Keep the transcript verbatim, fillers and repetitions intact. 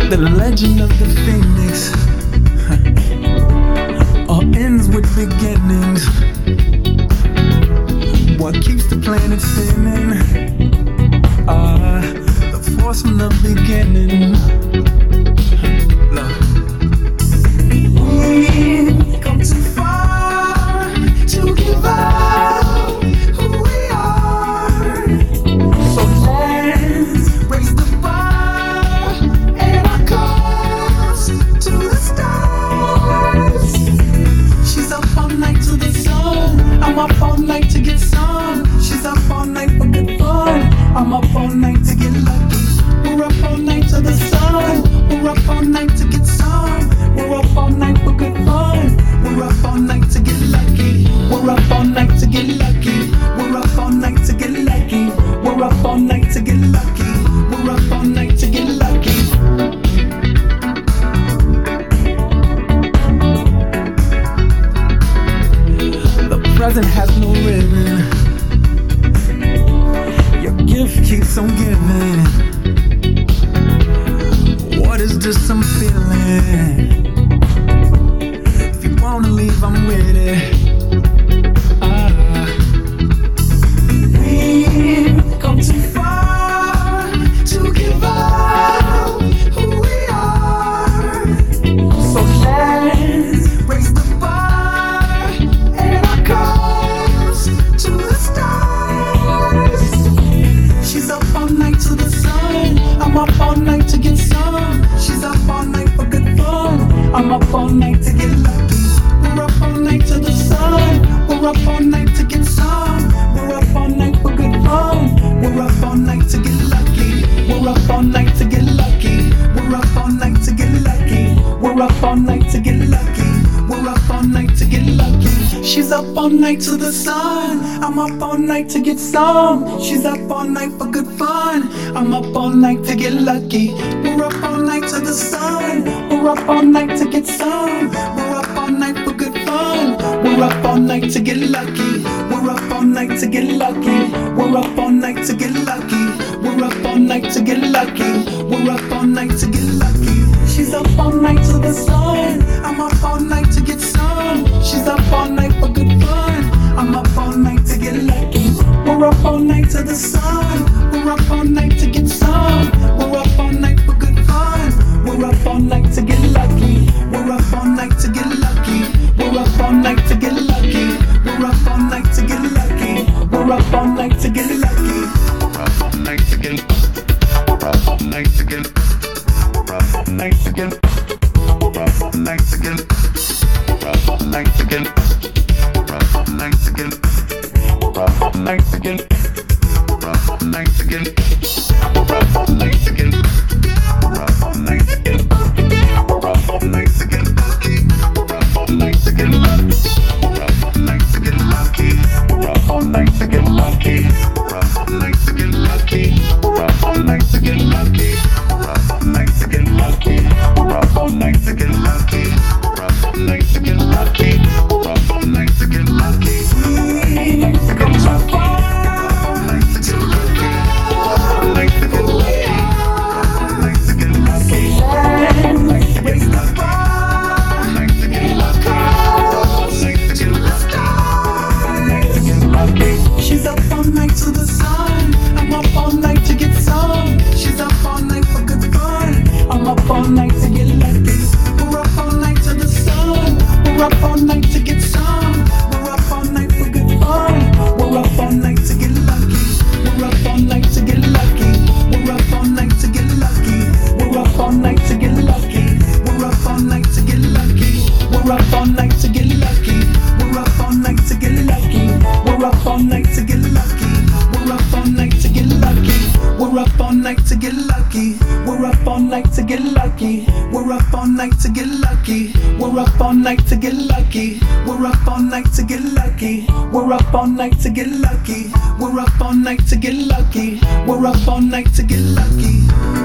The legend of the phoenix all ends with beginnings. What keeps the planet spinning? Ah, the force from the beginning. No. We've come too far to give up who we are. So let's raise the bar and our cause to the stars. She's up all night to the sun. I'm up all night to get some. She's up all night for good fun. I'm up all night to get lucky. We're up all night to the sun. We're up all night to get some. We're up all night for good fun. We're up all night to get lucky. We're up all night to get lucky. We're up all night to get lucky. We're up all night to get lucky. We're up all night to get lucky. The present has no ribbon. Your gift keeps on giving. What is this I'm feeling? If you wanna leave, I'm with it. Ah. We've come too far to give up who we are. So let's raise the bar and our cause to the stars. She's up all night to the sun. I'm up all night to get some. She's up all night for good fun. I'm up all night to get lucky. We're up all night to the sun. We're up all night to get some. We're up all night for good fun. We're up all night to get lucky. We're up all night to get lucky. We're up all night to get lucky. We're up all night to get lucky. We're up all night to get lucky. She's up all night to the sun. I'm up all night to get some. She's up all night for good fun. I'm up all night to get lucky. We're up all night to the sun. We're up all night to get some. We're up all night for good fun. We're up all night to get lucky. We're up all night to get lucky. We're up all night to get lucky. We're up all night to get lucky. We're up all night to get lucky. She's up all night to the sun. I'm up all night to get some. She's up all night for good fun. I'm up all night to get lucky. We're up all night to the sun. We're up all night to get some. We're up all night for good fun. We're up all night to get lucky. We're up all night to get lucky. We're up all night to get lucky. We're up all night to get lucky. We're up all night to get lucky. We're up all night to get. We're up all night to get. We're up all night to get. We're up all night to get. We're up all night to get. We're up all night to get. We're up all night to get. We're up all night to get. We're up all night to get. We're up all night to get. We're up all night to get. We're up all night to get lucky. We're up all night to get lucky. We're up all night to get lucky. We're up all night to get lucky. We're up all night to get lucky. We're up all night to get lucky. We're up all night to get lucky. We're up all night to get lucky. We're up all night to get lucky. We're come so far. All night to get lucky. All night to get lucky. All night to get lucky. All night to get lucky. All night to get lucky. All night to get lucky. All night to get lucky. She's up all night to the sun. I'm up all night to get some. She's up all night for good fun. I'm up all night to get lucky. We're up all night to the sun. We're up all night to get some. We're up all night for good fun. We're up all night to get lucky. We're up all night to get lucky. We're up all night to get lucky. We're up all night to get lucky. We're up all night to get lucky. We're up all night to get lucky. We're up all night to get lucky. We're up all night to get lucky. We're up all night to get lucky. We're up all night to get lucky. We're up all night to get lucky. We're up all night to get lucky. We're up all night to get lucky. We're up all night to get lucky. We're up all night to get lucky. We're up all night to get lucky. We're up all night to get lucky.